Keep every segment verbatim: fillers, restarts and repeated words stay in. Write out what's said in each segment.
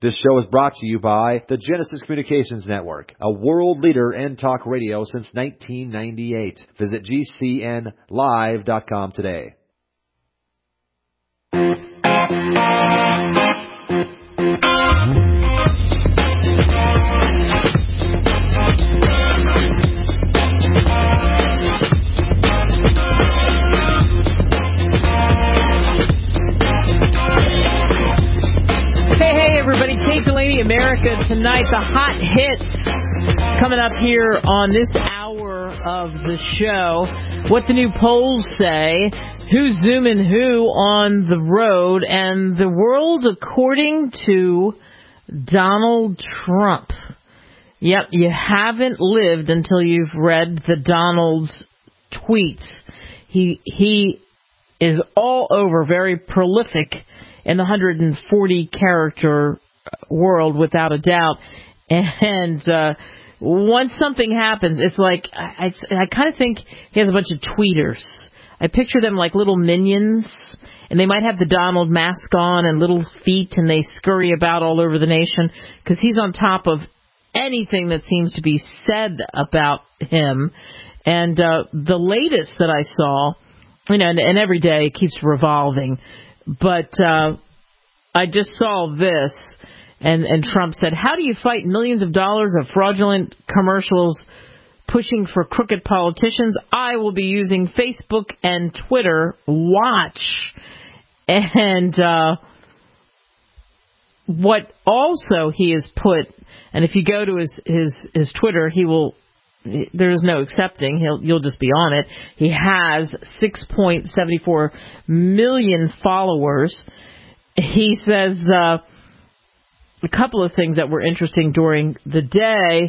This show is brought to you by the Genesis Communications Network, a world leader in talk radio since nineteen ninety-eight. Visit G C N live dot com today. America tonight, the hot hits coming up here on this hour of the show. What the new polls say, who's zooming who on the road, and the world according to Donald Trump. Yep, you haven't lived until you've read the Donald's tweets. He he is all over, very prolific in the one hundred forty character world, without a doubt. And uh, once something happens, it's like, I, I, I kind of think he has a bunch of tweeters. I picture them like little minions, and they might have the Donald mask on and little feet, and they scurry about all over the nation because he's on top of anything that seems to be said about him. And uh, the latest that I saw, you know, and, and every day it keeps revolving, but uh, I just saw this. And, and Trump said, how do you fight millions of dollars of fraudulent commercials pushing for crooked politicians? I will be using Facebook and Twitter. Watch. And uh, what also he has put, and if you go to his, his, his Twitter, he will, there's no accepting. He'll, you'll just be on it. He has six point seven four million followers. He says, uh, a couple of things that were interesting during the day.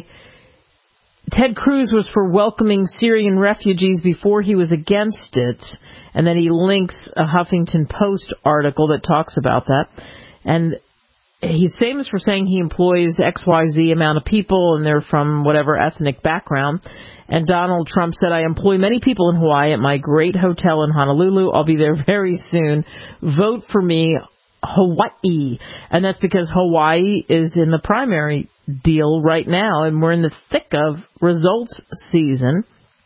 Ted Cruz was for welcoming Syrian refugees before he was against it. And then he links a Huffington Post article that talks about that. And he's famous for saying he employs X Y Z amount of people and they're from whatever ethnic background. And Donald Trump said, I employ many people in Hawaii at my great hotel in Honolulu. I'll be there very soon. Vote for me, Hawaii. And that's because Hawaii is in the primary deal right now, and we're in the thick of results season.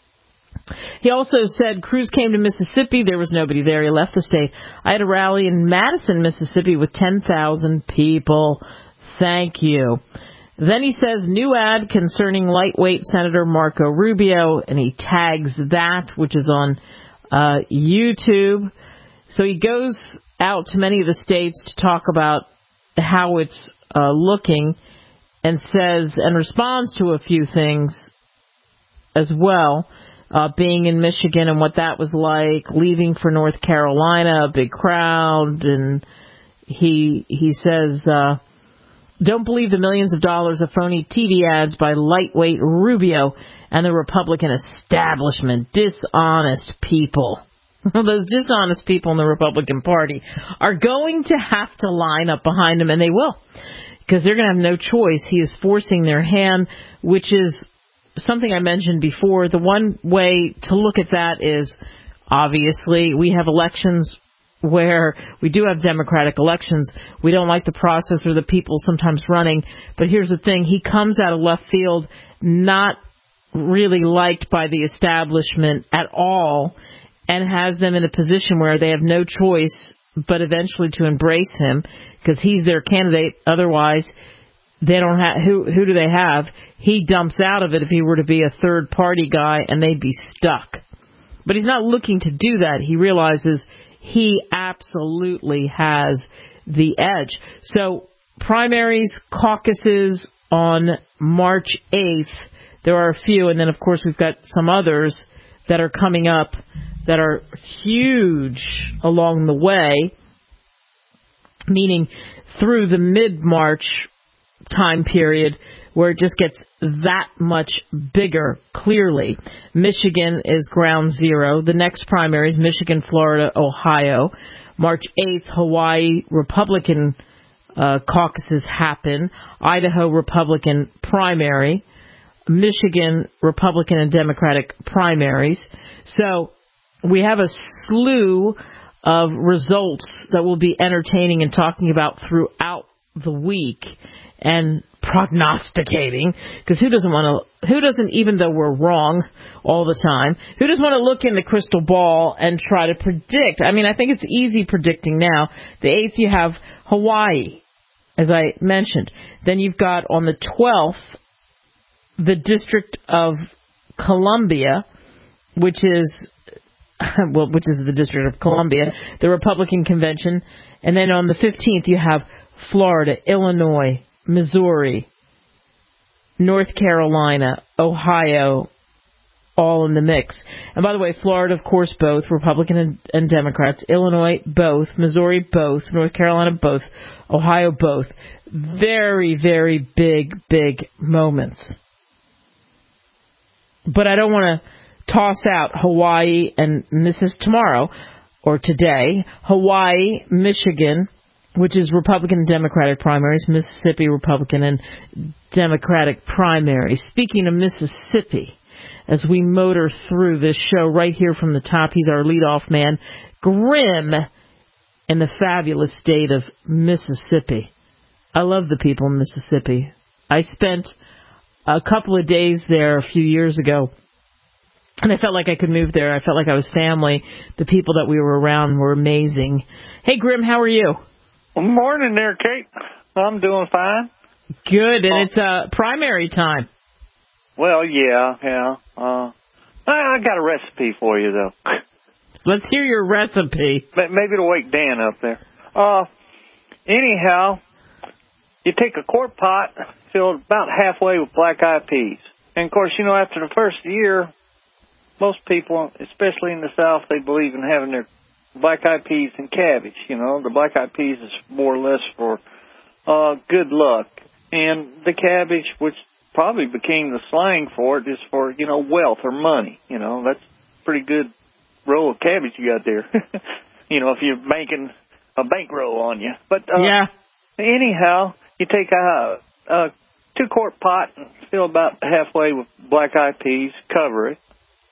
He also said Cruz came to Mississippi. There was nobody there. He left the state. I had a rally in Madison, Mississippi with ten thousand people. Thank you. Then he says new ad concerning lightweight Senator Marco Rubio, and he tags that, which is on uh, YouTube. So he goes out to many of the states to talk about how it's uh, looking, and says and responds to a few things as well, uh, being in Michigan and what that was like, leaving for North Carolina, a big crowd, and he he says, uh, don't believe the millions of dollars of phony T V ads by lightweight Rubio and the Republican establishment, dishonest people. Those dishonest people in the Republican Party are going to have to line up behind him, and they will, because they're going to have no choice. He is forcing their hand, which is something I mentioned before. The one way to look at that is, obviously, we have elections where we do have democratic elections. We don't like the process or the people sometimes running. But here's the thing. He comes out of left field, not really liked by the establishment at all, and has them in a position where they have no choice but eventually to embrace him because he's their candidate. Otherwise, they don't have, who, who do they have? He dumps out of it if he were to be a third party guy, and they'd be stuck. But he's not looking to do that. He realizes he absolutely has the edge. So primaries, caucuses on March eighth, there are a few, and then of course we've got some others that are coming up that are huge along the way, meaning through the mid-March time period where it just gets that much bigger, clearly. Michigan is ground zero. The next primaries, Michigan, Florida, Ohio. March eighth, Hawaii Republican uh, caucuses happen. Idaho Republican primary. Michigan Republican and Democratic primaries. So we have a slew of results that we'll be entertaining and talking about throughout the week and prognosticating, because who doesn't want to, who doesn't, even though we're wrong all the time, who doesn't want to look in the crystal ball and try to predict? I mean, I think it's easy predicting now. The eighth, you have Hawaii, as I mentioned. Then you've got on the twelfth, the District of Columbia, which is, well, which is the District of Columbia, the Republican convention. And then on the fifteenth, you have Florida, Illinois, Missouri, North Carolina, Ohio, all in the mix. And by the way, Florida, of course, both, Republican and, and Democrats. Illinois, both. Missouri, both. North Carolina, both. Ohio, both. Very, very big, big moments. But I don't want to toss out Hawaii, and this is tomorrow, or today, Hawaii, Michigan, which is Republican and Democratic primaries, Mississippi, Republican and Democratic primaries. Speaking of Mississippi, as we motor through this show right here from the top, he's our leadoff man, Grim, in the fabulous state of Mississippi. I love the people in Mississippi. I spent a couple of days there a few years ago, and I felt like I could move there. I felt like I was family. The people that we were around were amazing. Hey, Grim, how are you? Well, morning there, Kate. I'm doing fine. Good, and oh. It's uh, primary time. Well, yeah, yeah. Uh, I got a recipe for you, though. Let's hear your recipe. Maybe it'll wake Dan up there. Uh, anyhow, you take a quart pot, fill it about halfway with black-eyed peas. And, of course, you know, after the first year, most people, especially in the South, they believe in having their black-eyed peas and cabbage. You know, the black-eyed peas is more or less for uh, good luck. And the cabbage, which probably became the slang for it, is for, you know, wealth or money. You know, that's a pretty good roll of cabbage you got there. You know, if you're making a bankroll on you. But uh, yeah. Anyhow, you take a, a two-quart pot and fill about halfway with black-eyed peas, cover it.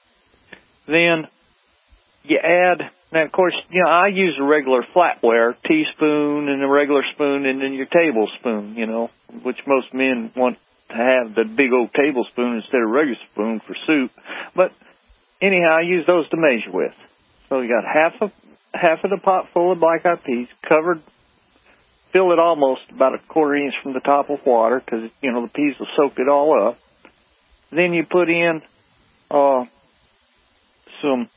Then you add, now, of course, you know, I use a regular flatware, teaspoon and a regular spoon and then your tablespoon, you know, which most men want to have the big old tablespoon instead of regular spoon for soup. But anyhow, I use those to measure with. So you got half of, half of the pot full of black-eyed peas, covered, fill it almost about a quarter inch from the top with water because, you know, the peas will soak it all up. Then you put in uh, some...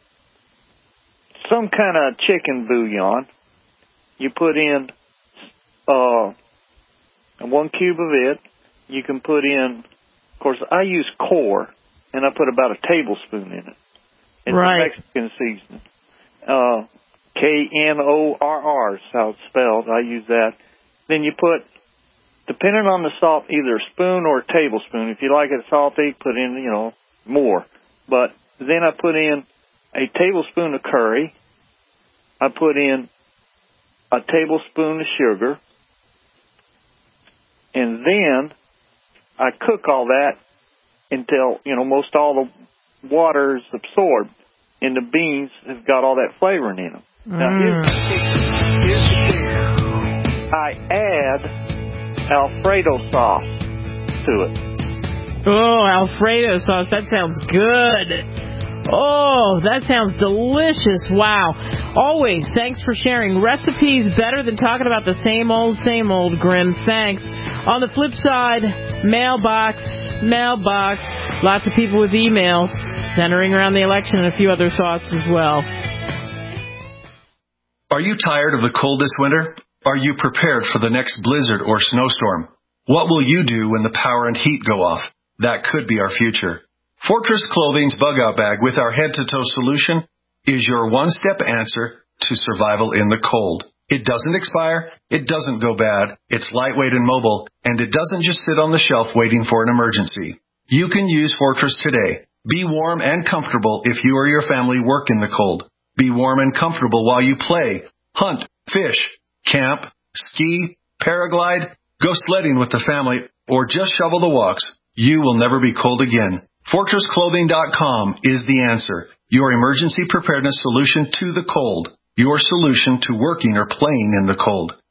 some kind of chicken bouillon. You put in uh, one cube of it. You can put in, of course, I use core, and I put about a tablespoon in it. It's right. a Mexican seasoning. Uh, K N O R R is how it's spelled. I use that. Then you put, depending on the salt, either a spoon or a tablespoon. If you like it salty, put in, you know, more. But then I put in a tablespoon of curry. I put in a tablespoon of sugar. And then I cook all that until, you know, most all the water is absorbed and the beans have got all that flavoring in them. Mm. Now, here's the kicker. Here's the kicker. I add Alfredo sauce to it. Oh, Alfredo sauce. That sounds good. Oh, that sounds delicious. Wow. Always, thanks for sharing. Recipes better than talking about the same old, same old, Grim. Thanks. On the flip side, mailbox, mailbox. Lots of people with emails centering around the election and a few other thoughts as well. Are you tired of the cold this winter? Are you prepared for the next blizzard or snowstorm? What will you do when the power and heat go off? That could be our future. Fortress Clothing's Bug-Out Bag with our head-to-toe solution is your one-step answer to survival in the cold. It doesn't expire, it doesn't go bad, it's lightweight and mobile, and it doesn't just sit on the shelf waiting for an emergency. You can use Fortress today. Be warm and comfortable if you or your family work in the cold. Be warm and comfortable while you play, hunt, fish, camp, ski, paraglide, go sledding with the family, or just shovel the walks. You will never be cold again. Fortress Clothing dot com is the answer. Your emergency preparedness solution to the cold. Your solution to working or playing in the cold.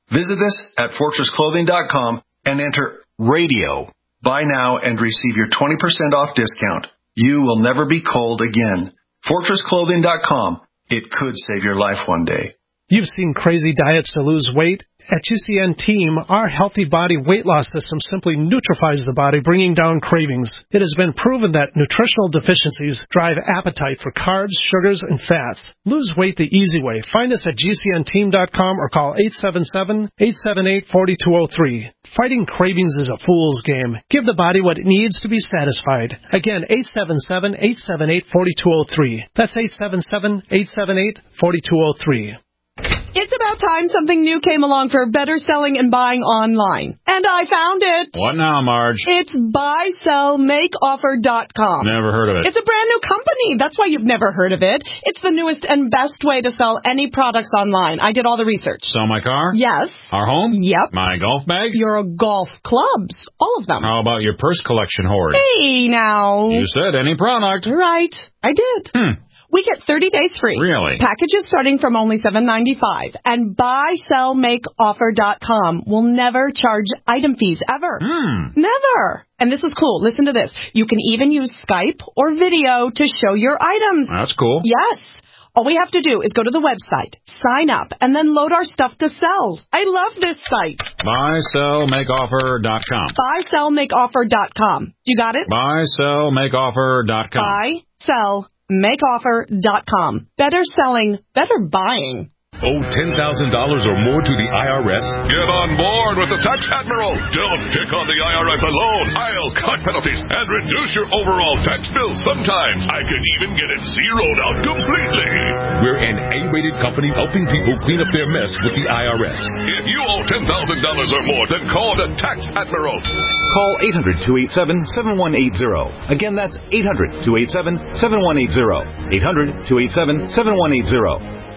Visit us at fortress clothing dot com and enter radio. Buy now and receive your twenty percent off discount. You will never be cold again. fortress clothing dot com. It could save your life one day. You've seen crazy diets to lose weight. At G C N Team, our healthy body weight loss system simply neutralizes the body, bringing down cravings. It has been proven that nutritional deficiencies drive appetite for carbs, sugars, and fats. Lose weight the easy way. Find us at G C N team dot com or call eight seven seven, eight seven eight, four two zero three. Fighting cravings is a fool's game. Give the body what it needs to be satisfied. Again, eight seven seven, eight seven eight, four two zero three. That's eight seven seven, eight seven eight, four two zero three. It's about time something new came along for better selling and buying online. And I found it. What now, Marge? It's buy sell make offer dot com. Never heard of it. It's a brand new company. That's why you've never heard of it. It's the newest and best way to sell any products online. I did all the research. Sell my car? Yes. Our home? Yep. My golf bag? Your golf clubs. All of them. How about your purse collection hoard? Hey, now. You said any product. Right. I did. Hmm. We get thirty days free. Really? Packages starting from only seven ninety-five. And buy sell make offer dot com will never charge item fees ever. Hmm. Never. And this is cool. Listen to this. You can even use Skype or video to show your items. That's cool. Yes. All we have to do is go to the website, sign up, and then load our stuff to sell. I love this site. buy sell make offer dot com. buy sell make offer dot com. You got it? buy sell make offer dot com. buy sell make offer dot com. Better selling, better buying. Owe ten thousand dollars or more to the I R S? Get on board with the Tax Admiral. Don't pick on the I R S alone. I'll cut penalties and reduce your overall tax bill. Sometimes I can even get it zeroed out completely. We're an A-rated company helping people clean up their mess with the I R S. If you owe ten thousand dollars or more, then call the Tax Admiral. Call eight hundred, two eight seven, seven one eight zero. Again, that's eight hundred, two eight seven, seven one eight zero. eight hundred, two eight seven, seven one eight zero.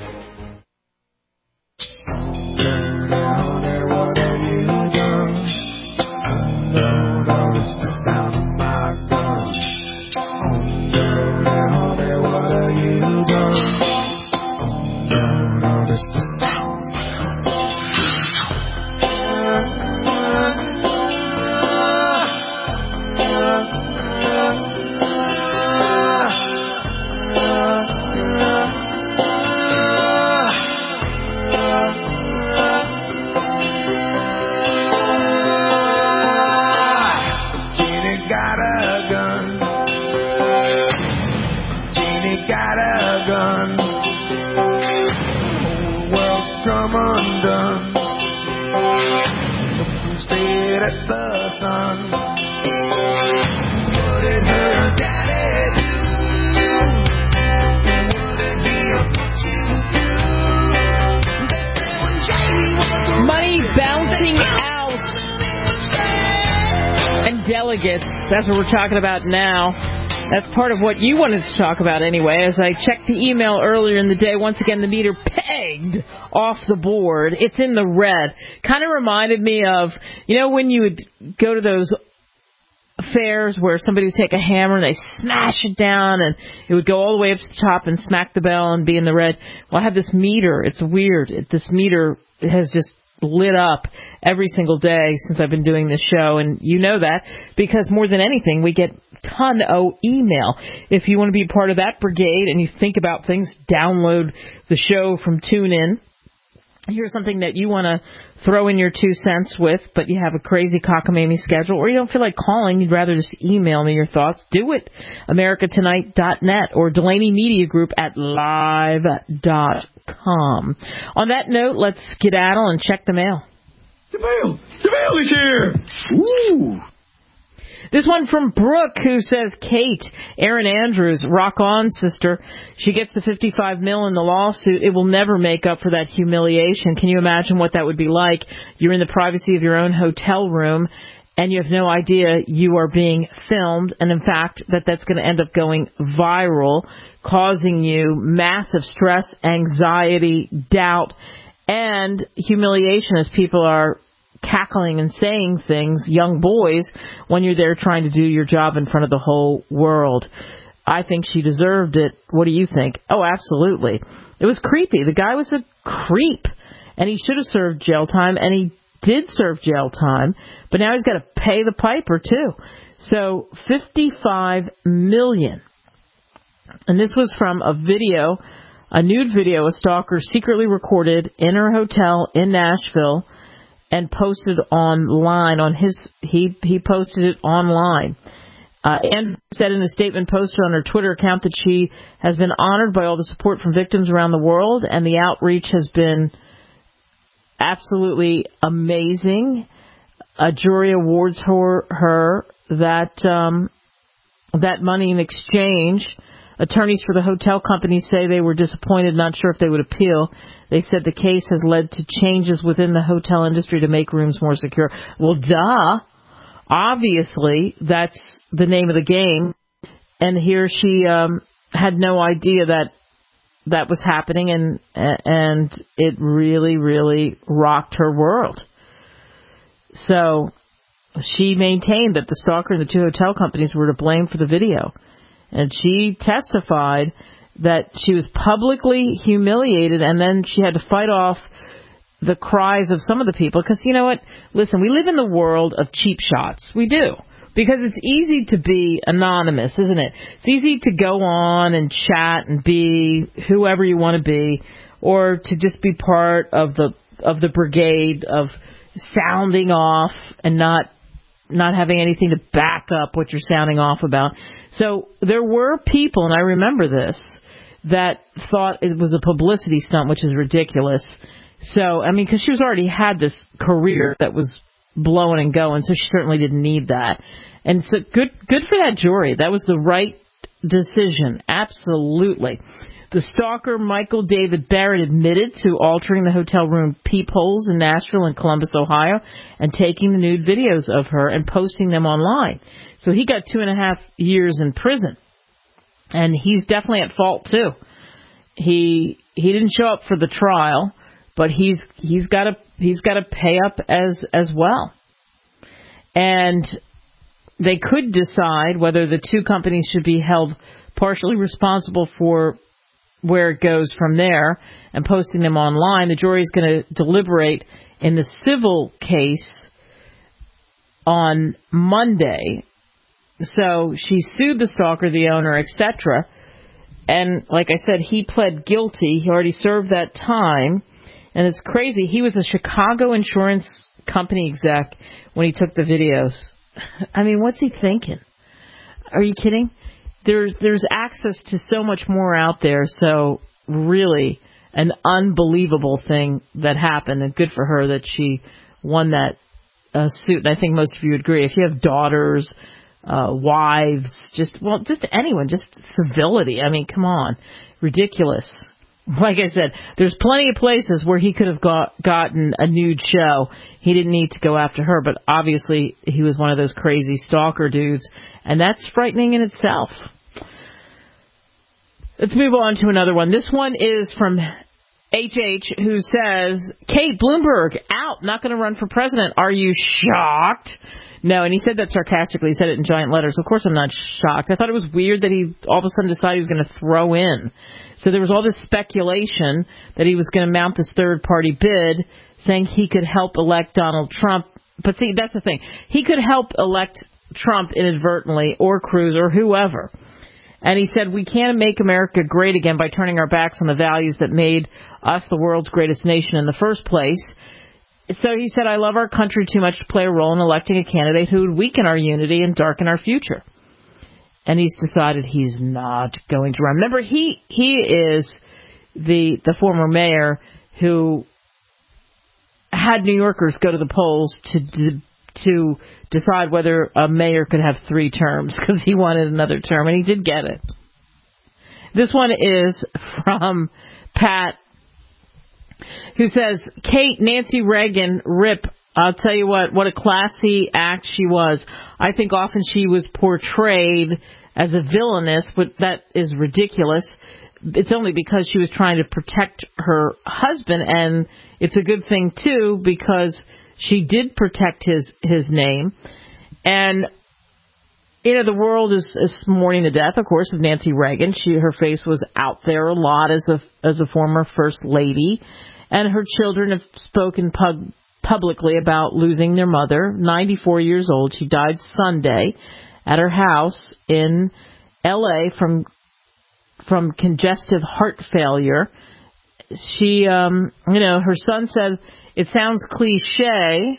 Delegates. That's what we're talking about now. That's part of what you wanted to talk about anyway. As I checked the email earlier in the day, once again, the meter pegged off the board. It's in the red. Kind of reminded me of, you know, when you would go to those fairs where somebody would take a hammer and they smash it down and it would go all the way up to the top and smack the bell and be in the red. Well, I have this meter. It's weird. It, this meter has just lit up every single day since I've been doing this show, and you know that because more than anything we get ton of email. If you want to be part of that brigade and you think about things, download the show from TuneIn. Here's something that you want to throw in your two cents with, but you have a crazy cockamamie schedule, or you don't feel like calling, you'd rather just email me your thoughts, do it. America Tonight dot net or Delaney Media Group at live dot com. On that note, let's skedaddle and check the mail. The mail! The mail is here! Ooh! This one from Brooke, who says, Kate, Erin Andrews, rock on, sister. She gets the fifty-five mil in the lawsuit. It will never make up for that humiliation. Can you imagine what that would be like? You're in the privacy of your own hotel room, and you have no idea you are being filmed, and in fact, that that's going to end up going viral, causing you massive stress, anxiety, doubt, and humiliation as people are cackling and saying things, young boys, when you're there trying to do your job in front of the whole world. I think she deserved it. What do you think? Oh, absolutely. It was creepy. The guy was a creep. and he should have served jail time, and he did serve jail time, but now he's got to pay the piper too. So fifty-five million dollars. And this was from a video, a nude video a stalker secretly recorded in her hotel in Nashville and posted online on his, he, he posted it online. Uh, Andrew said in a statement posted on her Twitter account that she has been honored by all the support from victims around the world, and the outreach has been absolutely amazing. A jury awards her, her that um, that money in exchange. Attorneys for the hotel company say they were disappointed, not sure if they would appeal. They said the case has led to changes within the hotel industry to make rooms more secure. Well, duh. Obviously, that's the name of the game. And here she um, had no idea that that was happening, and and it really, really rocked her world. So she maintained that the stalker and the two hotel companies were to blame for the video. And she testified that she was publicly humiliated, and then she had to fight off the cries of some of the people. Because, you know what? Listen, we live in the world of cheap shots. We do. Because it's easy to be anonymous, isn't it? It's easy to go on and chat and be whoever you want to be, or to just be part of the of the brigade of sounding off and not not having anything to back up what you're sounding off about. So there were people, and I remember this, that thought it was a publicity stunt, which is ridiculous. So, I mean, because she was already had this career that was blowing and going, so she certainly didn't need that. And so good good for that jury. That was the right decision. Absolutely. The stalker, Michael David Barrett, admitted to altering the hotel room peepholes in Nashville and Columbus, Ohio, and taking the nude videos of her and posting them online. So he got two and a half years in prison. And he's definitely at fault, too. He he didn't show up for the trial, but he's he's got to he's got to pay up as as well. And they could decide whether the two companies should be held partially responsible for where it goes from there and posting them online. The jury is going to deliberate in the civil case on Monday. So she sued the stalker, the owner, et cetera. And like I said, he pled guilty. He already served that time. And it's crazy. He was a Chicago insurance company exec when he took the videos. I mean, what's he thinking? Are you kidding? There's there's access to so much more out there. So really an unbelievable thing that happened. And good for her that she won that uh, suit. And I think most of you agree. If you have daughters, uh, wives, just, well, just anyone, just civility. I mean, come on. Ridiculous. Like I said, there's plenty of places where he could have got gotten a nude show. He didn't need to go after her, but obviously he was one of those crazy stalker dudes, and that's frightening in itself. Let's move on to another one. This one is from H H, who says, Kate Bloomberg, out, not going to run for president. Are you shocked? No, and he said that sarcastically. He said it in giant letters. Of course I'm not shocked. I thought it was weird that he all of a sudden decided he was going to throw in. So there was all this speculation that he was going to mount this third-party bid, saying he could help elect Donald Trump. But see, that's the thing. He could help elect Trump inadvertently, or Cruz, or whoever. And he said, we can't make America great again by turning our backs on the values that made us the world's greatest nation in the first place. So he said, I love our country too much to play a role in electing a candidate who would weaken our unity and darken our future. And he's decided he's not going to run. Remember, he he is the the former mayor who had New Yorkers go to the polls to to decide whether a mayor could have three terms, because he wanted another term, and he did get it. This one is from Pat, who says, Kate, Nancy Reagan, rip. I'll tell you what, what a classy act she was. I think often she was portrayed as a villainess, but that is ridiculous. It's only because she was trying to protect her husband, and it's a good thing, too, because she did protect his, his name. And, you know, the world is, is mourning the death, of course, of Nancy Reagan. She, her face was out there a lot as a, as a former first lady. And her children have spoken pub- publicly about losing their mother, ninety-four years old. She died Sunday at her house in L A from from congestive heart failure. She, um, you know, her son said, it sounds cliche.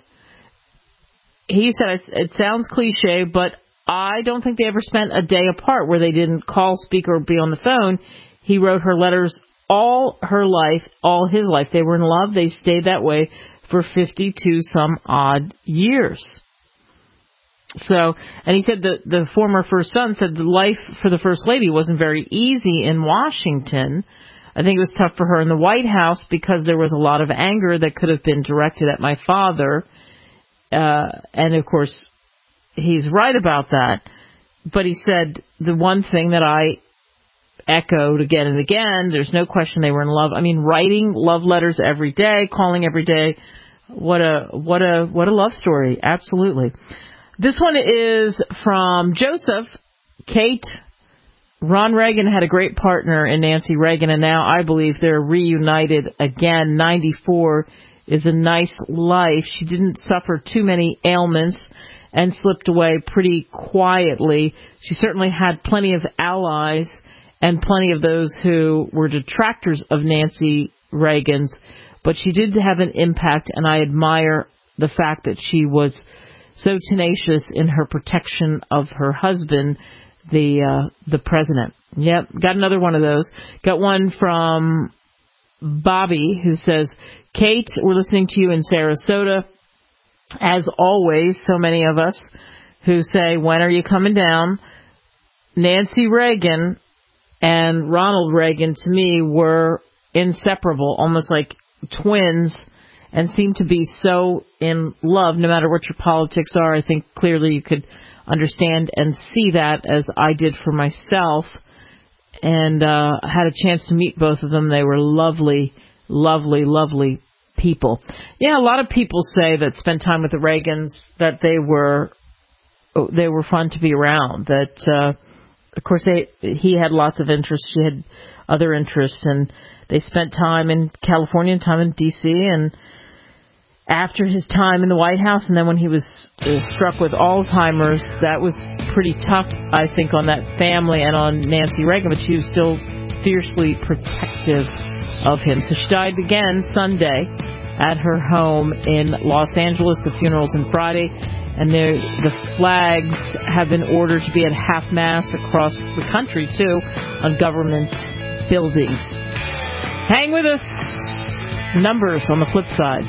He said, it sounds cliche, but I don't think they ever spent a day apart where they didn't call, speak, or be on the phone. He wrote her letters all her life, all his life. They were in love. They stayed that way for fifty-two some odd years. So, and he said that the former first son said the life for the First Lady wasn't very easy in Washington. I think it was tough for her in the White House because there was a lot of anger that could have been directed at my father. Uh, and of course, he's right about that. But he said the one thing that I echoed again and again, there's no question they were in love. I mean, writing love letters every day, calling every day. What a, what a, what a love story. Absolutely. This one is from Joseph. Kate, Ron Reagan had a great partner in Nancy Reagan, and now I believe they're reunited again. ninety-four is a nice life. She didn't suffer too many ailments and slipped away pretty quietly. She certainly had plenty of allies and plenty of those who were detractors of Nancy Reagan's, but she did have an impact, and I admire the fact that she was so tenacious in her protection of her husband, the uh, the president. Yep, got another one of those. Got one from Bobby who says, Kate, we're listening to you in Sarasota. As always, so many of us who say, when are you coming down? Nancy Reagan and Ronald Reagan, to me, were inseparable, almost like twins, and seem to be so in love, no matter what your politics are. I think clearly you could understand and see that, as I did for myself, and uh, had a chance to meet both of them. They were lovely, lovely, lovely people. Yeah, a lot of people say that spent time with the Reagans, that they were they were fun to be around. That, uh, of course, they he had lots of interests. She had other interests, and they spent time in California and time in D C, and after his time in the White House, and then when he was uh, struck with Alzheimer's, that was pretty tough, I think, on that family and on Nancy Reagan, but she was still fiercely protective of him. So she died again Sunday at her home in Los Angeles. The funeral's on Friday, and the flags have been ordered to be at half-mast across the country, too, on government buildings. Hang with us. Numbers on the flip side.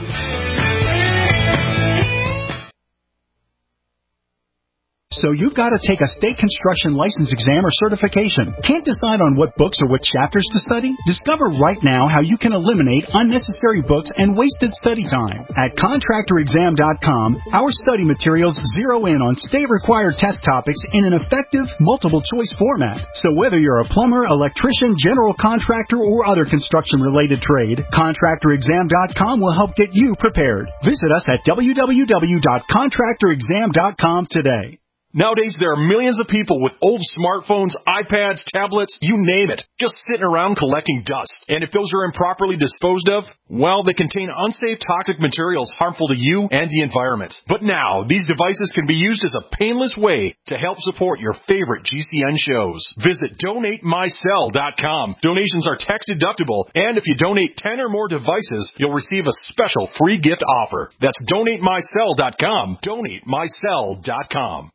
So you've got to take a state construction license exam or certification. Can't decide on what books or what chapters to study? Discover right now how you can eliminate unnecessary books and wasted study time. At contractor exam dot com, our study materials zero in on state-required test topics in an effective, multiple-choice format. So whether you're a plumber, electrician, general contractor, or other construction-related trade, contractor exam dot com will help get you prepared. Visit us at w w w dot contractor exam dot com today. Nowadays, there are millions of people with old smartphones, iPads, tablets, you name it, just sitting around collecting dust. And if those are improperly disposed of, well, they contain unsafe toxic materials harmful to you and the environment. But now, these devices can be used as a painless way to help support your favorite G C N shows. Visit donate my cell dot com. Donations are tax deductible, and if you donate ten or more devices, you'll receive a special free gift offer. That's donate my cell dot com. donate my cell dot com.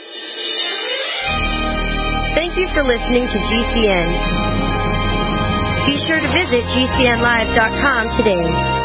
Thank you for listening to G C N. Be sure to visit G C N live dot com today.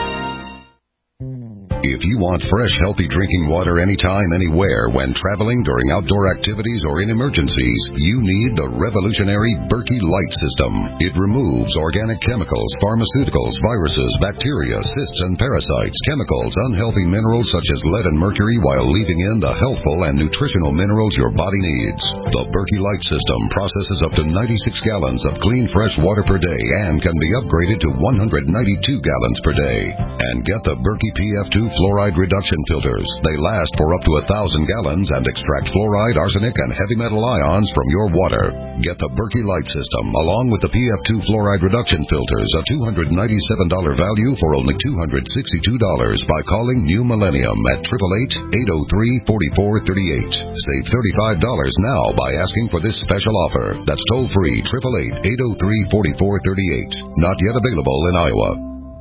If you want fresh, healthy drinking water anytime, anywhere, when traveling, during outdoor activities, or in emergencies, you need the revolutionary Berkey Light System. It removes organic chemicals, pharmaceuticals, viruses, bacteria, cysts, and parasites, chemicals, unhealthy minerals such as lead and mercury, while leaving in the healthful and nutritional minerals your body needs. The Berkey Light System processes up to ninety-six gallons of clean, fresh water per day and can be upgraded to one hundred ninety-two gallons per day. And get the Berkey P F two fluoride reduction filters. They last for up to a thousand gallons and extract fluoride, arsenic, and heavy metal ions from your water. Get the Berkey Light System along with the P F two fluoride reduction filters, a two hundred ninety-seven dollars value for only two hundred sixty-two dollars by calling New Millennium at eight eight eight, eight oh three, four four three eight. Save thirty-five dollars now by asking for this special offer. That's toll free, eight eight eight, eight oh three, four four three eight. Not yet available in Iowa.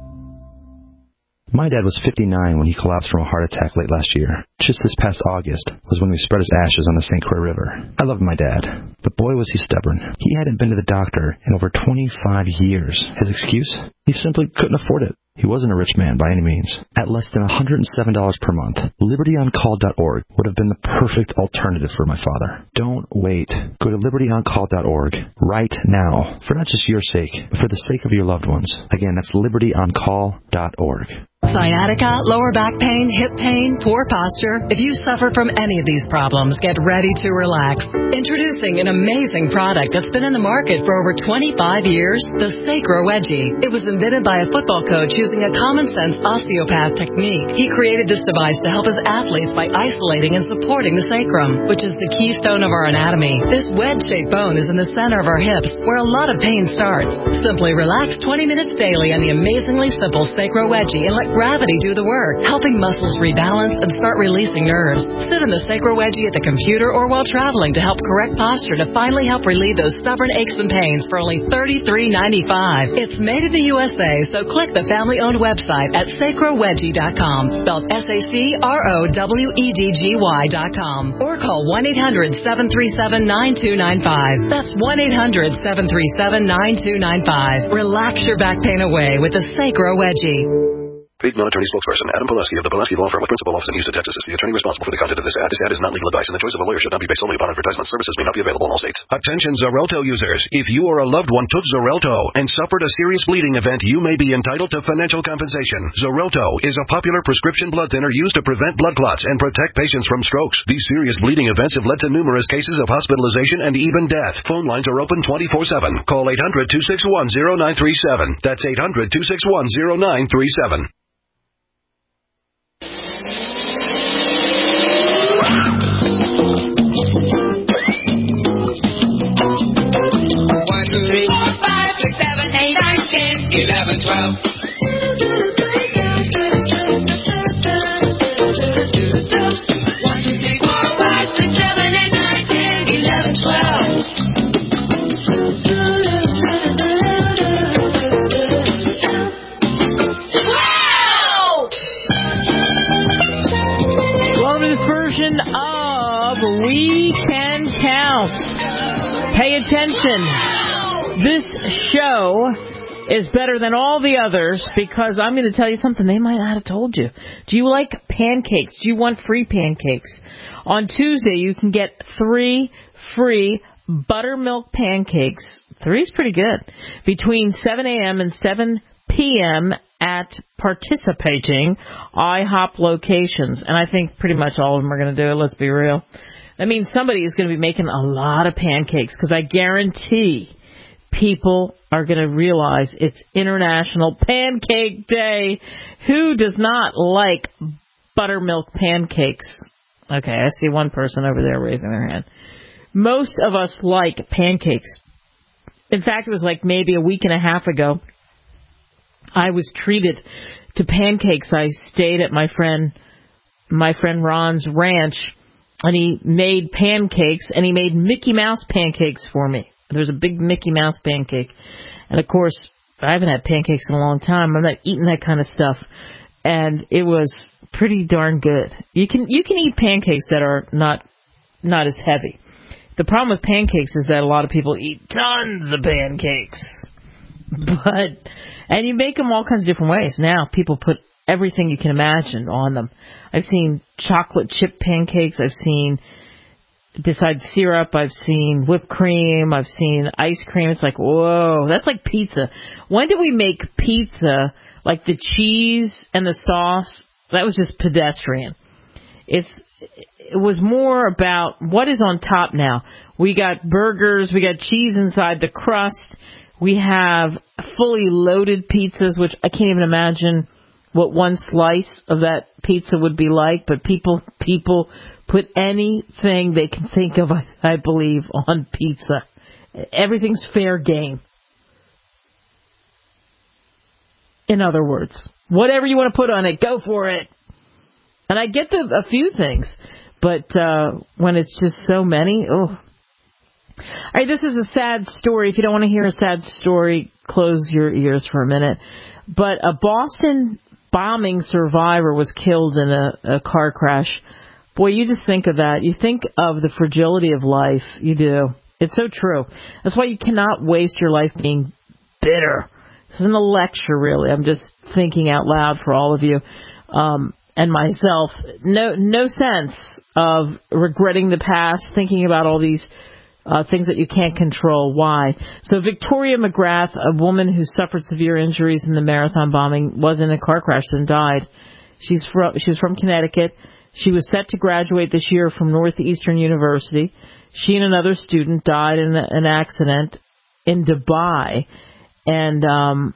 My dad was fifty-nine when he collapsed from a heart attack late last year. Just this past August was when we spread his ashes on the Saint Croix River. I loved my dad, but boy was he stubborn. He hadn't been to the doctor in over twenty-five years. His excuse? He simply couldn't afford it. He wasn't a rich man by any means. At less than one hundred seven dollars per month, liberty on call dot org would have been the perfect alternative for my father. Don't wait. Go to liberty on call dot org right now, for not just your sake, but for the sake of your loved ones. Again, that's liberty on call dot org. Sciatica, lower back pain, hip pain, poor posture. If you suffer from any of these problems, get ready to relax. Introducing an amazing product that's been in the market for over twenty-five years, the Sacro Wedgie. It was invented by a football coach using a common-sense osteopath technique. He created this device to help his athletes by isolating and supporting the sacrum, which is the keystone of our anatomy. This wedge-shaped bone is in the center of our hips, where a lot of pain starts. Simply relax twenty minutes daily on the amazingly simple Sacro Wedgie and let gravity do the work, helping muscles rebalance and start releasing nerves. Sit in the Sacro Wedgie at the computer or while traveling to help correct posture to finally help relieve those stubborn aches and pains for only thirty-three ninety-five. It's made in the U S A, so click the family-owned website at sacro wedgie dot com, spelled S A C R O W E D G Y dot com, or call one eight hundred, seven three seven, nine two nine five. That's one eight hundred, seven three seven, nine two nine five. Relax your back pain away with the Sacro Wedgie. Paid non-attorney spokesperson Adam Pulaski of the Pulaski Law Firm with principal office in Houston, Texas, is the attorney responsible for the content of this ad. This ad is not legal advice, and the choice of a lawyer should not be based solely upon advertisement. Services may not be available in all states. Attention Xarelto users. If you or a loved one took Xarelto and suffered a serious bleeding event, you may be entitled to financial compensation. Xarelto is a popular prescription blood thinner used to prevent blood clots and protect patients from strokes. These serious bleeding events have led to numerous cases of hospitalization and even death. Phone lines are open twenty-four seven. Call eight hundred, two six one, zero nine three seven. That's eight hundred, two six one, zero nine three seven. Three, four, five, six, seven, eight, nine, ten, eleven, twelve. One, two, three, four, five, six, seven, eight, nine, ten, eleven, twelve. Twelve! Welcome to this version of We Can Count. Pay attention. This show is better than all the others because I'm going to tell you something they might not have told you. Do you like pancakes? Do you want free pancakes? On Tuesday, you can get three free buttermilk pancakes. Three's pretty good. Between seven a.m. and seven p.m. at participating IHOP locations. And I think pretty much all of them are going to do it. Let's be real. That means somebody is going to be making a lot of pancakes because I guarantee people are going to realize it's International Pancake Day. Who does not like buttermilk pancakes? Okay, I see one person over there raising their hand. Most of us like pancakes. In fact, it was like maybe a week and a half ago, I was treated to pancakes. I stayed at my friend, my friend Ron's ranch, and he made pancakes, and he made Mickey Mouse pancakes for me. There's a big Mickey Mouse pancake. And, of course, I haven't had pancakes in a long time. I'm not eating that kind of stuff. And it was pretty darn good. You can you can eat pancakes that are not not as heavy. The problem with pancakes is that a lot of people eat tons of pancakes. But and you make them all kinds of different ways. Now people put everything you can imagine on them. I've seen chocolate chip pancakes. I've seen... Besides syrup, I've seen whipped cream, I've seen ice cream. It's like, whoa, that's like pizza. When did we make pizza, like the cheese and the sauce? That was just pedestrian. It's It was more about what is on top now. We got burgers, we got cheese inside the crust. We have fully loaded pizzas, which I can't even imagine what one slice of that pizza would be like, but people people put anything they can think of, I, I believe, on pizza. Everything's fair game. In other words, whatever you want to put on it, go for it. And I get the, a few things, but uh, when it's just so many, oh. All right, this is a sad story. If you don't want to hear a sad story, close your ears for a minute. But a Boston bombing survivor was killed in a, a car crash. Boy, you just think of that. You think of the fragility of life. You do. It's so true. That's why you cannot waste your life being bitter. This isn't a lecture, really. I'm just thinking out loud for all of you um, and myself. No, no sense of regretting the past, thinking about all these uh, things that you can't control. Why? So Victoria McGrath, a woman who suffered severe injuries in the marathon bombing, was in a car crash and died. She's from, she was from Connecticut. She was set to graduate this year from Northeastern University. She and another student died in an accident in Dubai. And, um,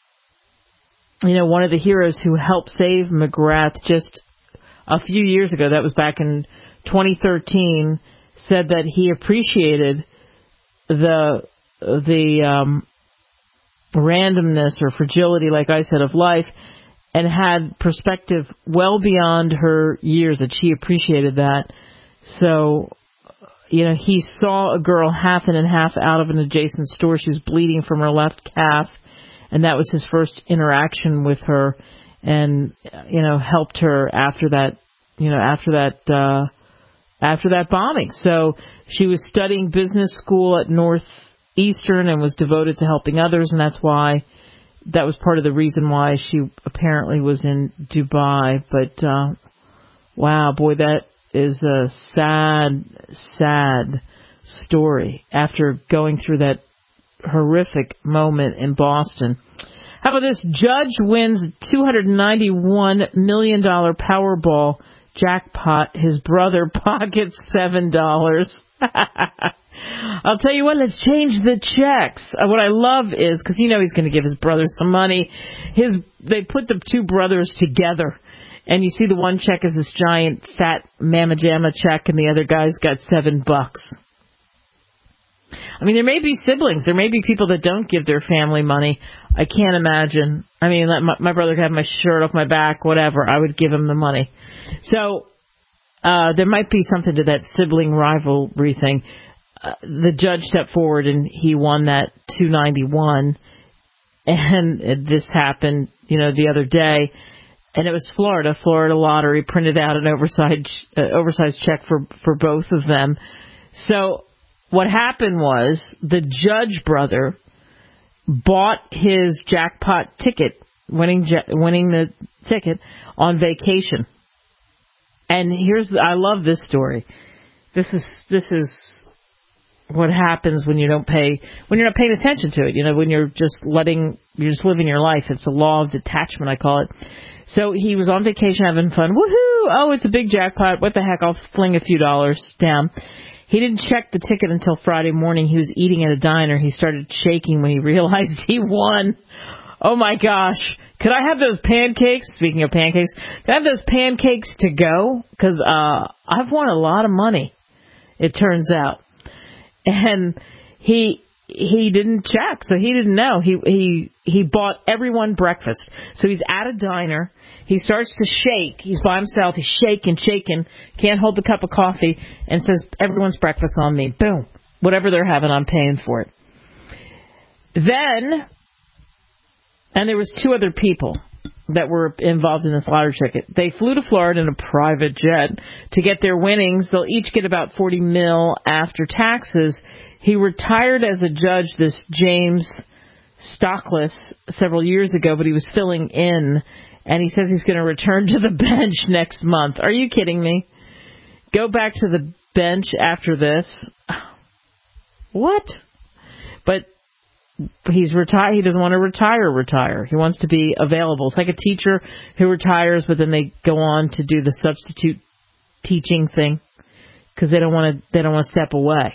you know, one of the heroes who helped save McGrath just a few years ago, that was back in twenty thirteen, said that he appreciated the the um, randomness or fragility, like I said, of life, and had perspective well beyond her years, that she appreciated that. So, you know, he saw a girl half in and half out of an adjacent store. She was bleeding from her left calf, and that was his first interaction with her, and, you know, helped her after that, you know, after that, uh, after that bombing. So she was studying business school at Northeastern and was devoted to helping others, and that's why, that was part of the reason why she apparently was in Dubai. But, uh, wow, boy, that is a sad, sad story after going through that horrific moment in Boston. How about this? Judge wins two hundred ninety-one million dollars Powerball jackpot. His brother pockets seven dollars. I'll tell you what, let's change the checks. Uh, what I love is, because you know he's going to give his brother some money, his they put the two brothers together. And you see the one check is this giant, fat Mama Jamma check, and the other guy's got seven bucks. I mean, there may be siblings. There may be people that don't give their family money. I can't imagine. I mean, let my, my brother could have my shirt off my back, whatever. I would give him the money. So uh, there might be something to that sibling rivalry thing. Uh, the judge stepped forward, and he won that two ninety-one. And this happened, you know, the other day. And it was Florida. Florida Lottery printed out an oversized uh, oversized check for, for both of them. So what happened was the Judge brother bought his jackpot ticket, winning winning the ticket, on vacation. And here's the, I love this story. This is this is what happens when you don't pay when you're not paying attention to it. You know, when you're just letting you're just living your life. It's a law of detachment, I call it. So he was on vacation having fun. Woohoo! Oh, it's a big jackpot. What the heck? I'll fling a few dollars down. He didn't check the ticket until Friday morning. He was eating at a diner. He started shaking when he realized he won. Oh, my gosh. Could I have those pancakes? Speaking of pancakes, could I have those pancakes to go? Because uh, I've won a lot of money, it turns out. And he... He didn't check, so he didn't know. He he he bought everyone breakfast. So he's at a diner. He starts to shake. He's by himself. He's shaking, shaking. Can't hold the cup of coffee, and says, "Everyone's breakfast on me." Boom. Whatever they're having, I'm paying for it. Then, and there was two other people that were involved in this lottery ticket. They flew to Florida in a private jet to get their winnings. They'll each get about forty mil after taxes. He retired as a judge, this James Stockless, several years ago, but he was filling in, and he says he's going to return to the bench next month. Are you kidding me? Go back to the bench after this. What? But he's retired. He doesn't want to retire, retire. He wants to be available. It's like a teacher who retires, but then they go on to do the substitute teaching thing because they don't want to. They don't want to step away.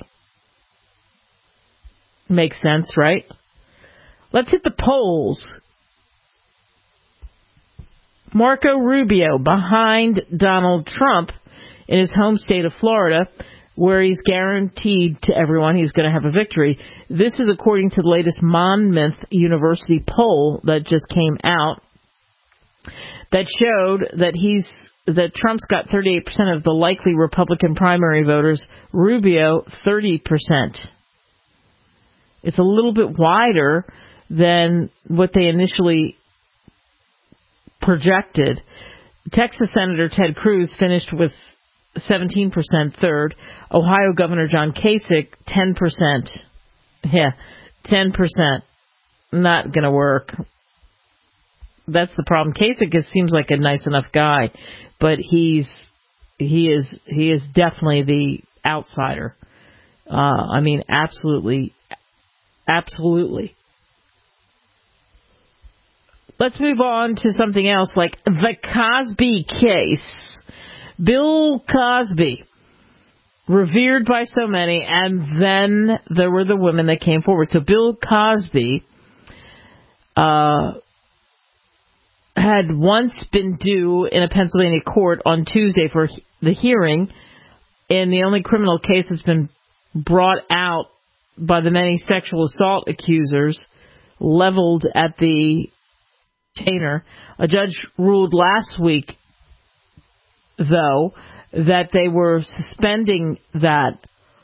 Makes sense, right? Let's hit the polls. Marco Rubio behind Donald Trump in his home state of Florida, where he's guaranteed to everyone he's going to have a victory. This is according to the latest Monmouth University poll that just came out that showed that he's that Trump's got thirty-eight percent of the likely Republican primary voters, Rubio thirty percent. It's a little bit wider than what they initially projected. Texas Senator Ted Cruz finished with seventeen percent third. Ohio Governor John Kasich, ten percent. Yeah, ten percent. Not going to work. That's the problem. Kasich is, seems like a nice enough guy, but he's he is he is definitely the outsider. Uh, I mean, absolutely, absolutely. Let's move on to something else, like the Cosby case. Bill Cosby, revered by so many, and then there were the women that came forward. So Bill Cosby uh, had once been due in a Pennsylvania court on Tuesday for the hearing in the only criminal case that's been brought out by the many sexual assault accusers leveled at the detainer. A judge ruled last week, though, that they were suspending that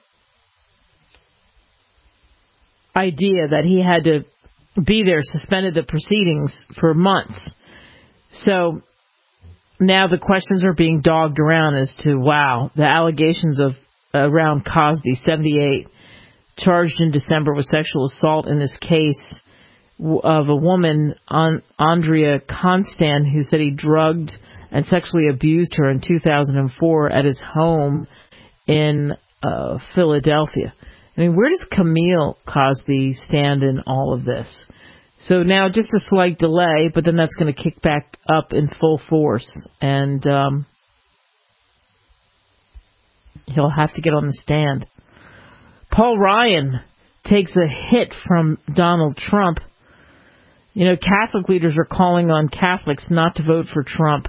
idea that he had to be there, suspended the proceedings for months. So now the questions are being dogged around as to, wow, the allegations of around Cosby, seventy-eight, charged in December with sexual assault in this case of a woman, Andrea Constant, who said he drugged and sexually abused her in two thousand four at his home in uh, Philadelphia. I mean, where does Camille Cosby stand in all of this? So now just a slight delay, but then that's going to kick back up in full force. And um, he'll have to get on the stand. Paul Ryan takes a hit from Donald Trump. You know, Catholic leaders are calling on Catholics not to vote for Trump.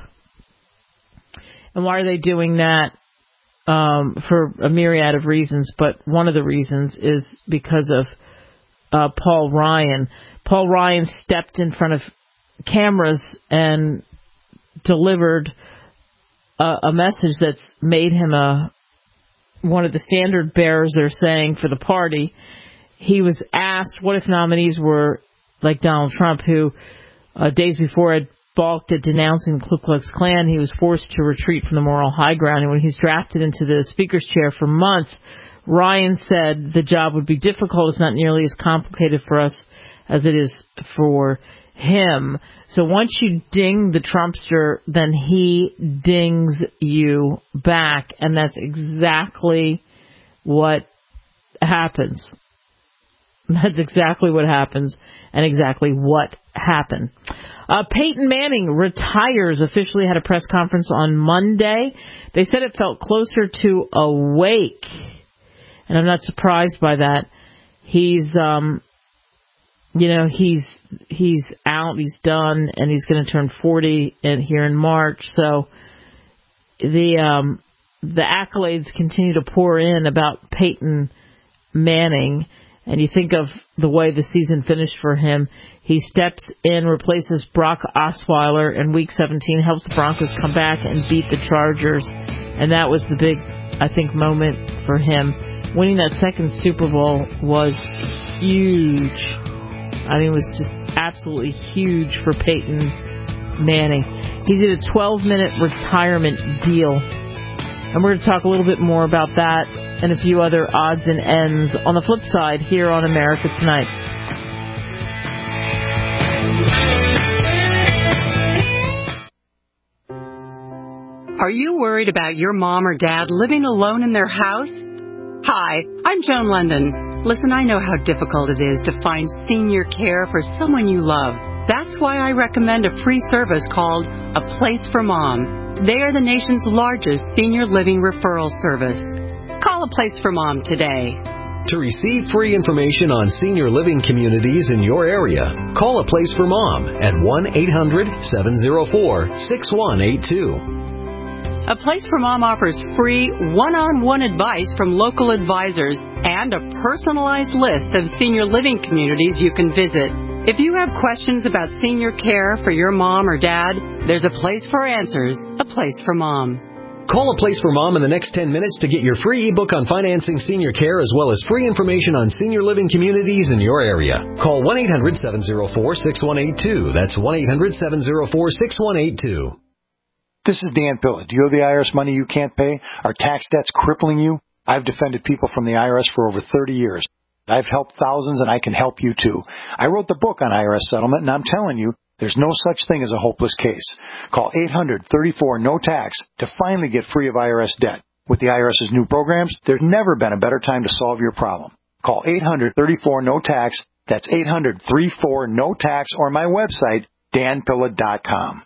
And why are they doing that? Um, for a myriad of reasons, but one of the reasons is because of uh, Paul Ryan. Paul Ryan stepped in front of cameras and delivered a, a message that's made him a one of the standard bearers, they're saying, for the party. He was asked, what if nominees were like Donald Trump, who uh, days before had balked at denouncing the Ku Klux Klan. He was forced to retreat from the moral high ground. And when he's drafted into the speaker's chair for months, Ryan said the job would be difficult. It's not nearly as complicated for us as it is for him. So once you ding the Trumpster, then he dings you back. And that's exactly what happens. That's exactly what happens and exactly what happened. Uh, Peyton Manning retires, officially had a press conference on Monday. They said it felt closer to a wake. And I'm not surprised by that. He's, um, you know, he's, he's out, he's done, and he's going to turn forty in, here in March. So the, um, the accolades continue to pour in about Peyton Manning. And you think of the way the season finished for him. He steps in, replaces Brock Osweiler in Week seventeen, helps the Broncos come back and beat the Chargers. And that was the big, I think, moment for him. Winning that second Super Bowl was huge. I mean, it was just absolutely huge for Peyton Manning. He did a twelve-minute retirement deal. And we're going to talk a little bit more about that and a few other odds and ends on the flip side here on America Tonight. Are you worried about your mom or dad living alone in their house? Hi, I'm Joan London. Listen, I know how difficult it is to find senior care for someone you love. That's why I recommend a free service called A Place for Mom. They are the nation's largest senior living referral service. Call A Place for Mom today. To receive free information on senior living communities in your area, call A Place for Mom at one eight hundred seven oh four six one eight two. A Place for Mom offers free one-on-one advice from local advisors and a personalized list of senior living communities you can visit. If you have questions about senior care for your mom or dad, there's a place for answers, A Place for Mom. Call A Place for Mom in the next ten minutes to get your free ebook on financing senior care as well as free information on senior living communities in your area. Call one eight hundred seven oh four six one eight two. That's one eight hundred seven oh four six one eight two. This is Dan Pilla. Do you owe the I R S money you can't pay? Are tax debts crippling you? I've defended people from the I R S for over thirty years. I've helped thousands, and I can help you too. I wrote the book on I R S settlement, and I'm telling you, there's no such thing as a hopeless case. Call eight hundred thirty-four no tax to finally get free of I R S debt. With the IRS's new programs, there's never been a better time to solve your problem. Call eight hundred thirty-four no tax. That's eight hundred thirty-four no tax, or my website, dan pilla dot com.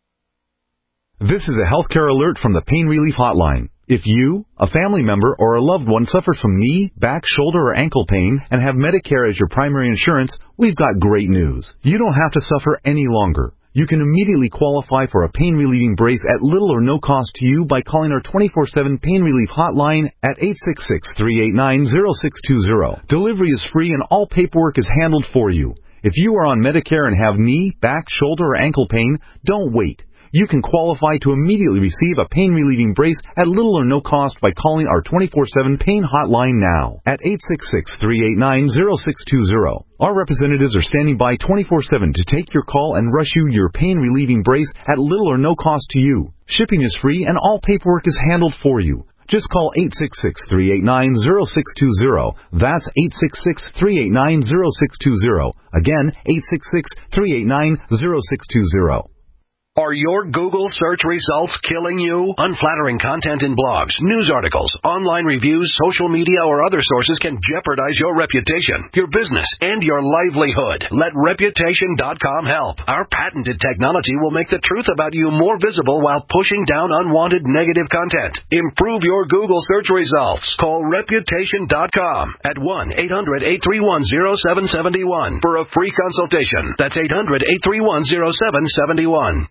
This is a healthcare alert from the Pain Relief Hotline. If you, a family member, or a loved one suffers from knee, back, shoulder, or ankle pain and have Medicare as your primary insurance, we've got great news. You don't have to suffer any longer. You can immediately qualify for a pain-relieving brace at little or no cost to you by calling our twenty-four seven Pain Relief Hotline at eight six six, three eight nine, zero six two zero. Delivery is free and all paperwork is handled for you. If you are on Medicare and have knee, back, shoulder, or ankle pain, don't wait. You can qualify to immediately receive a pain-relieving brace at little or no cost by calling our twenty-four seven Pain Hotline now at eight six six, three eight nine, zero six two zero. Our representatives are standing by twenty-four seven to take your call and rush you your pain-relieving brace at little or no cost to you. Shipping is free and all paperwork is handled for you. Just call eight six six, three eight nine, zero six two zero. That's eight six six, three eight nine, zero six two zero. Again, eight six six, three eight nine, zero six two zero. Are your Google search results killing you? Unflattering content in blogs, news articles, online reviews, social media, or other sources can jeopardize your reputation, your business, and your livelihood. Let Reputation dot com help. Our patented technology will make the truth about you more visible while pushing down unwanted negative content. Improve your Google search results. Call Reputation dot com at one eight hundred, eight three one, zero seven seven one for a free consultation. That's eight hundred, eight three one, zero seven seven one.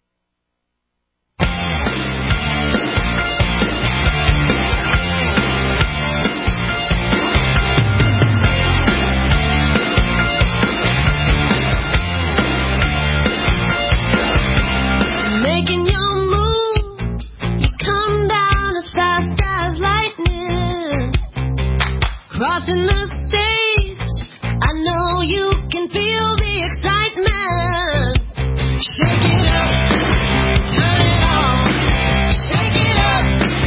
Crossing the stage, I know you can feel the excitement. Shake it up, turn it on, shake it up.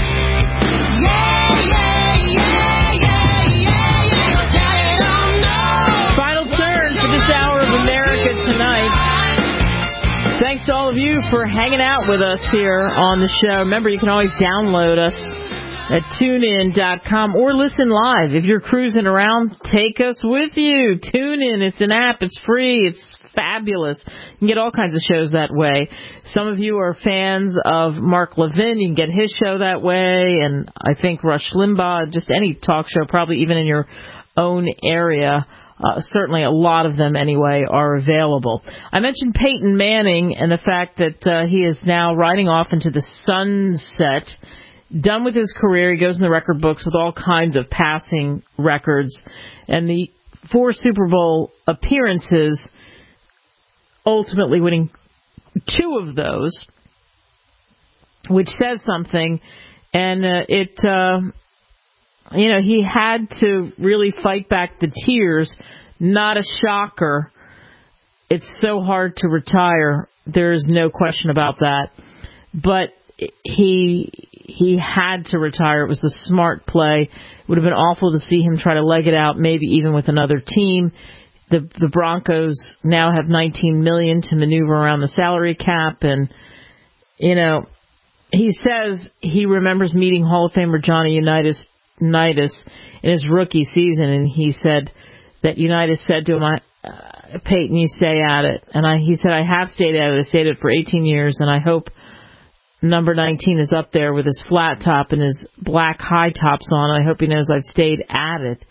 Yeah, yeah, yeah, yeah, yeah, yeah. Daddy don't know. Final turn for this hour of America Tonight. Thanks to all of you for hanging out with us here on the show. Remember, you can always download us at tune in dot com or listen live. If you're cruising around, take us with you. TuneIn, it's an app, it's free, it's fabulous. You can get all kinds of shows that way. Some of you are fans of Mark Levin, you can get his show that way, and I think Rush Limbaugh, just any talk show, probably even in your own area. Uh, certainly a lot of them, anyway, are available. I mentioned Peyton Manning and the fact that uh, he is now riding off into the sunset. Done with his career. He goes in the record books with all kinds of passing records. And the four Super Bowl appearances, ultimately winning two of those, which says something. And uh, it, uh, you know, he had to really fight back the tears. Not a shocker. It's so hard to retire. There's no question about that. But he he had to retire. It was the smart play. It would have been awful to see him try to leg it out, maybe even with another team. The the Broncos now have nineteen million dollars to maneuver around the salary cap, and you know, he says he remembers meeting Hall of Famer Johnny Unitas, Unitas in his rookie season, and he said that Unitas said to him, I, uh, "Peyton, you stay at it." And I he said, "I have stayed at it. I stayed at it for eighteen years, and I hope number nineteen is up there with his flat top and his black high tops on. I hope he knows I've stayed at it."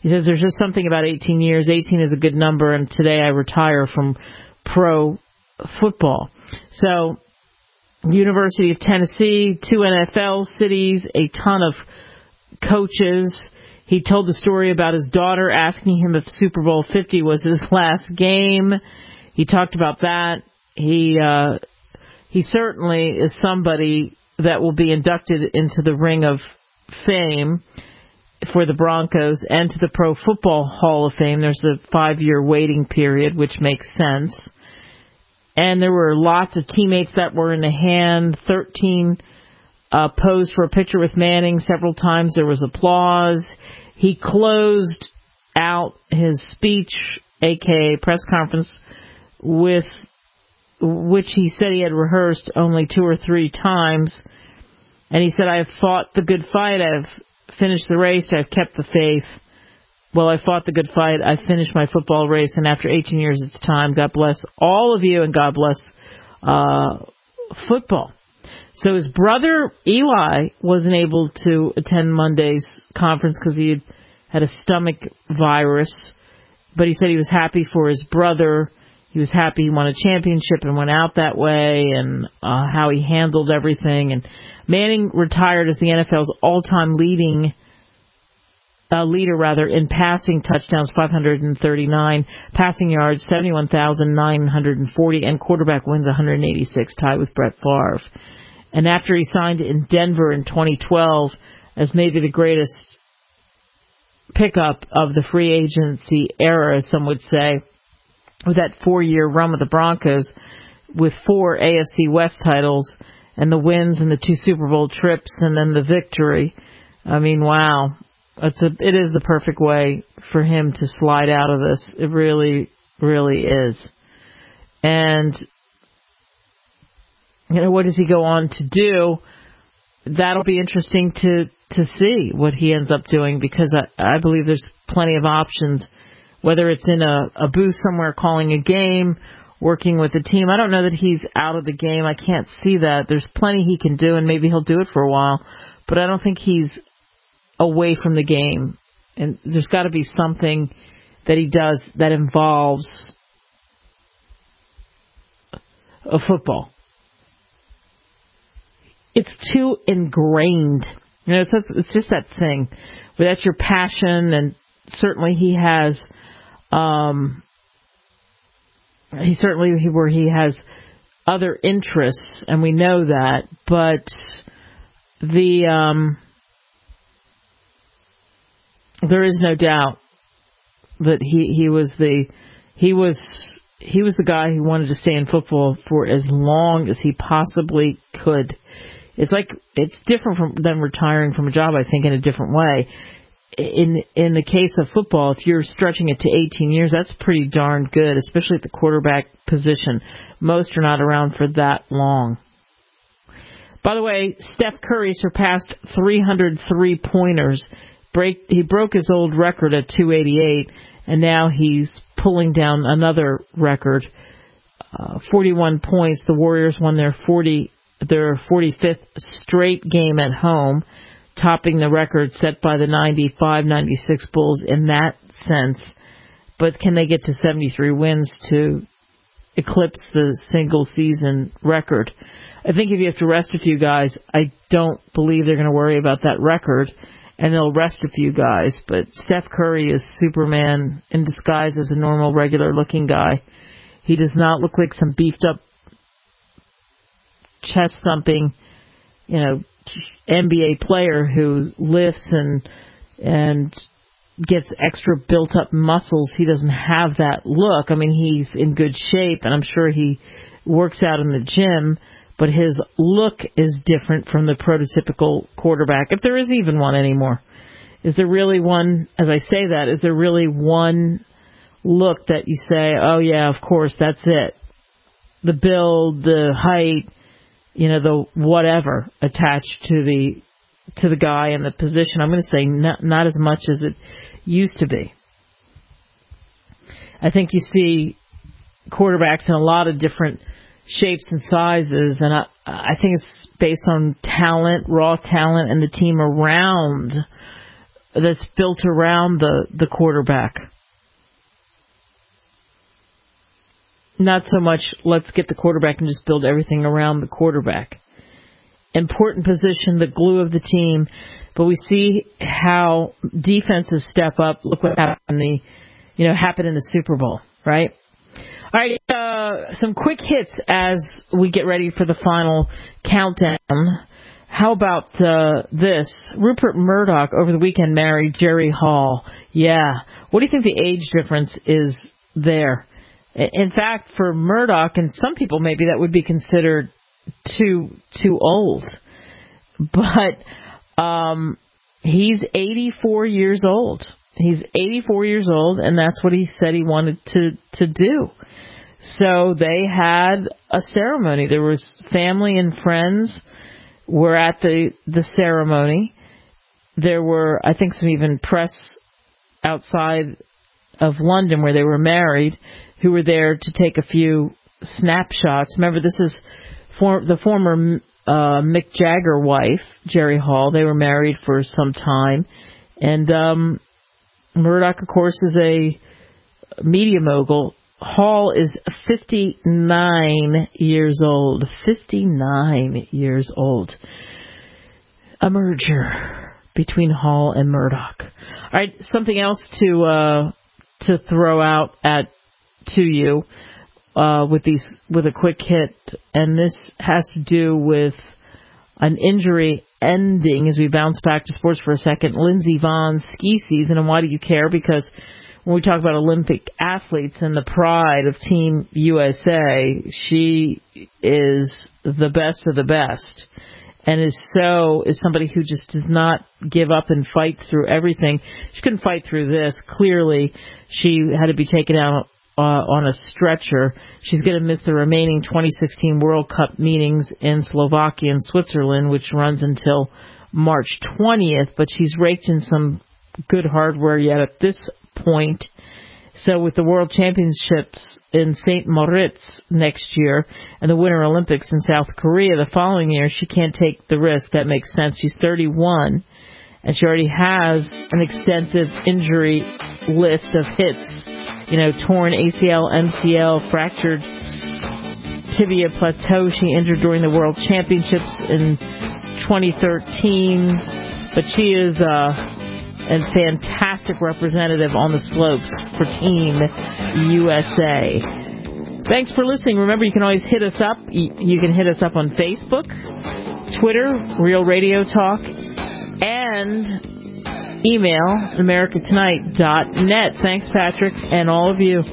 He says there's just something about eighteen years. eighteen is a good number, and today I retire from pro football. So, University of Tennessee, two N F L cities, a ton of coaches. He told the story about his daughter asking him if Super Bowl fifty was his last game. He talked about that. He uh, he certainly is somebody that will be inducted into the Ring of Fame for the Broncos and to the Pro Football Hall of Fame. There's a five-year waiting period, which makes sense. And there were lots of teammates that were in the hand. thirteen uh, posed for a picture with Manning several times. There was applause. He closed out his speech, a k a press conference, with which he said he had rehearsed only two or three times. And he said, I have fought the good fight. I have finished the race. I have kept the faith. Well, I fought the good fight. I finished my football race. And after eighteen years, it's time. God bless all of you, and God bless uh, football. So his brother, Eli, wasn't able to attend Monday's conference because he had, had a stomach virus. But he said he was happy for his brother. He was happy he won a championship and went out that way, and uh, how he handled everything. And Manning retired as the N F L's all-time leading uh, leader, rather, in passing touchdowns, five hundred thirty-nine, passing yards, seventy-one thousand nine hundred forty, and quarterback wins, one hundred eighty-six, tied with Brett Favre. And after he signed in Denver in twenty twelve as maybe the greatest pickup of the free agency era, as some would say, with that four-year run with the Broncos, with four A F C West titles and the wins and the two Super Bowl trips and then the victory. I mean, wow. It's a, it is the perfect way for him to slide out of this. It really, really is. And, you know, what does he go on to do? That'll be interesting to, to see what he ends up doing, because I, I believe there's plenty of options, whether it's in a, a booth somewhere calling a game, working with a team. I don't know that he's out of the game. I can't see that. There's plenty he can do, and maybe he'll do it for a while, but I don't think he's away from the game. And there's got to be something that he does that involves a football. It's too ingrained. You know, it's just, it's just that thing where that's your passion, and certainly he has, um, he certainly where he has other interests, and we know that. But the um, there is no doubt that he he was the he was he was the guy who wanted to stay in football for as long as he possibly could. It's like, it's different from than retiring from a job, I think, in a different way. In in the case of football, if you're stretching it to eighteen years, that's pretty darn good, especially at the quarterback position. Most are not around for that long. By the way, Steph Curry surpassed three hundred three-pointers. Break, he broke his old record at two eighty-eight, and now he's pulling down another record, uh, forty-one points. The Warriors won their forty their forty-fifth straight game at home, topping the record set by the ninety-five ninety-six Bulls in that sense. But can they get to seventy-three wins to eclipse the single-season record? I think if you have to rest a few guys, I don't believe they're going to worry about that record, and they'll rest a few guys. But Steph Curry is Superman in disguise as a normal, regular-looking guy. He does not look like some beefed-up, chest-thumping, you know, N B A player who lifts and and gets extra built-up muscles. He doesn't have that look. I mean, he's in good shape, and I'm sure he works out in the gym, but his look is different from the prototypical quarterback, if there is even one anymore. Is there really one, as I say that, is there really one look that you say, oh, yeah, of course, that's it? The build, the height, you know, the whatever attached to the to the guy and the position. I'm going to say not, not as much as it used to be. I think you see quarterbacks in a lot of different shapes and sizes, and I, I think it's based on talent, raw talent, and the team around that's built around the, the quarterback. Not so much let's get the quarterback and just build everything around the quarterback. Important position, the glue of the team. But we see how defenses step up. Look what happened in the, you know, happened in the Super Bowl, right? All right, uh, some quick hits as we get ready for the final countdown. How about uh, this? Rupert Murdoch over the weekend married Jerry Hall. Yeah. What do you think the age difference is there? In fact, for Murdoch, and some people maybe that would be considered too too old. But um, he's eighty-four years old. He's eighty-four years old, and that's what he said he wanted to, to do. So they had a ceremony. There was family and friends were at the, the ceremony. There were, I think, some even press outside of London where they were married who were there to take a few snapshots. Remember, this is for the former uh, Mick Jagger wife, Jerry Hall. They were married for some time. And um, Murdoch, of course, is a media mogul. Hall is fifty-nine years old. fifty-nine years old. A merger between Hall and Murdoch. All right, something else to uh, to throw out at to you uh, with these with a quick hit, and this has to do with an injury ending as we bounce back to sports for a second. Lindsey Vonn's ski season, and why do you care? Because when we talk about Olympic athletes and the pride of Team U S A, she is the best of the best, and is so is somebody who just does not give up and fights through everything. She couldn't fight through this. Clearly, she had to be taken out uh, on a stretcher. She's going to miss the remaining twenty sixteen World Cup meetings in Slovakia and Switzerland, which runs until March twentieth. But she's raked in some good hardware yet at this point. So with the World Championships in Saint Moritz next year and the Winter Olympics in South Korea the following year, she can't take the risk. That makes sense. She's thirty-one, and she already has an extensive injury list of hits. You know, torn A C L, M C L, fractured tibia plateau. She injured during the World Championships in twenty thirteen, but she is uh a fantastic representative on the slopes for Team U S A. Thanks for listening. Remember, you can always hit us up. You can hit us up on Facebook, Twitter, Real Radio Talk, and email america tonight dot net. Thanks, Patrick, and all of you.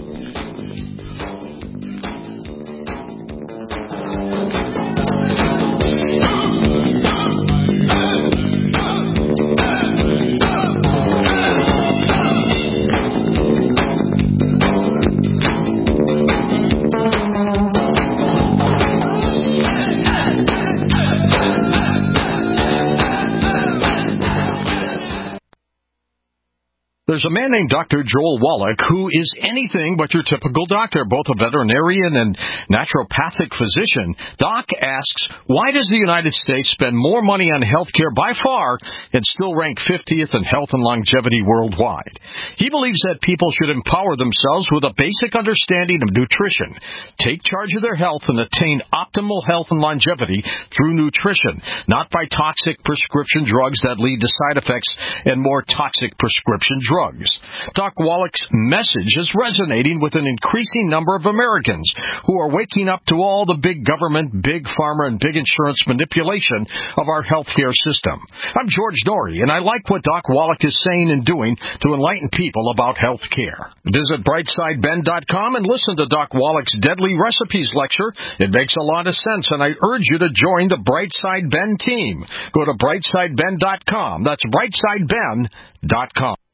There's a man named Doctor Joel Wallach who is anything but your typical doctor, both a veterinarian and naturopathic physician. Doc asks, why does the United States spend more money on health care by far and still rank fiftieth in health and longevity worldwide? He believes that people should empower themselves with a basic understanding of nutrition, take charge of their health, and attain optimal health and longevity through nutrition, not by toxic prescription drugs that lead to side effects and more toxic prescription drugs. Drugs. Doc Wallach's message is resonating with an increasing number of Americans who are waking up to all the big government, big pharma, and big insurance manipulation of our healthcare system. I'm George Dory, and I like what Doc Wallach is saying and doing to enlighten people about health care. Visit brightside ben dot com and listen to Doc Wallach's Deadly Recipes lecture. It makes a lot of sense, and I urge you to join the Brightside Ben team. Go to brightside ben dot com. That's brightside ben dot com.